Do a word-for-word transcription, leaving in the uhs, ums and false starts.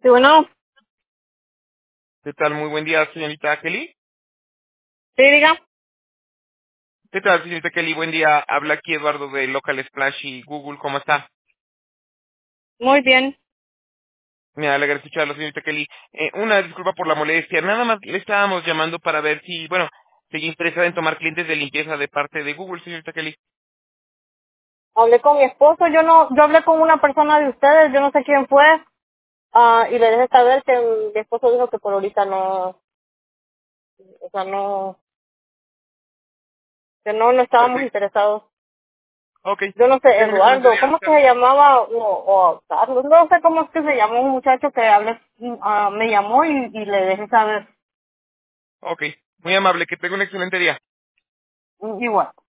Sí, bueno, ¿Qué tal? Muy buen día, señorita Kelly. sí, diga. ¿Qué tal, señorita Kelly? Buen día. Habla aquí Eduardo de Local Splash y Google. ¿Cómo está? Muy bien. Me alegra escucharlo, señorita Kelly. Eh, una disculpa por la molestia. Nada más le estábamos llamando para ver si, bueno, sigue interesada en tomar clientes de limpieza de parte de Google, señorita Kelly. Hablé con mi esposo, yo no, yo hablé con una persona de ustedes, yo no sé quién fue, ah, y le dejé saber que mi esposo dijo que por ahorita no, o sea, no, que no, no estábamos Perfecto. interesados. Ok. Yo no sé, Que tenga un excelente Eduardo, día. ¿cómo es que se llamaba? O, o Carlos, no sé cómo es que se llamó un muchacho que hablé, ah, me llamó y, y le dejé saber. Ok. Muy amable. Que tenga un excelente día. Mm, Igual.